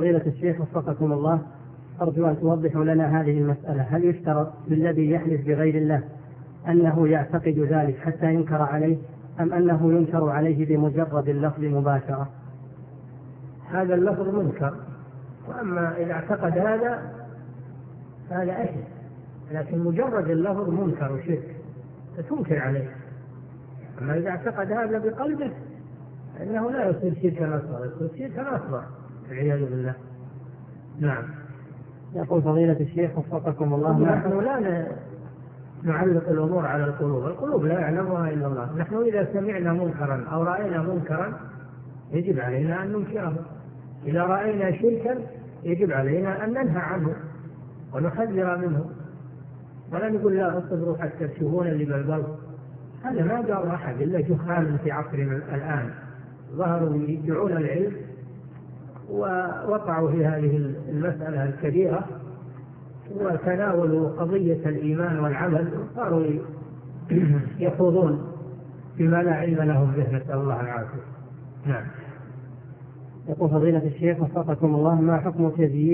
فضيلة الشيخ وفقكم الله، أرجو أن توضحوا لنا هذه المسألة. هل يشترط بالذي يحلف بغير الله أنه يعتقد ذلك حتى ينكر عليه، أم أنه ينكر عليه بمجرد اللفظ مباشرة؟ هذا اللفظ منكر، وأما إذا اعتقد هذا أشد، لكن مجرد اللفظ منكر وشرك فتنكر عليه. أما إذا اعتقد هذا بقلبه فإنه لا يصير شركا أصغر، يصير شركا أكبر والعياذ بالله. نعم. يقول فضيلة الشيخ وفقكم الله، نحن لا نعلق الأمور على القلوب لا يعلمها إلا الله. نحن إذا سمعنا منكرا أو رأينا منكرا يجب علينا أن ننكره. إذا رأينا شركا يجب علينا أن ننهى عنه ونحذر منه، ولا نقول لا اصبروا حتى تشوفون اللي بالبلد. هذا ما قال أحد إلا جهال في عصرنا الآن ظهروا يدعون العلم ووقعوا في هذه المسألة الكبيرة وتناولوا قضية الإيمان والعمل وصاروا يخوضون بما لا علم لهم به، نسأل الله العافية. نعم. يقول فضيلة الشيخ وفقكم الله، ما حكم تزيين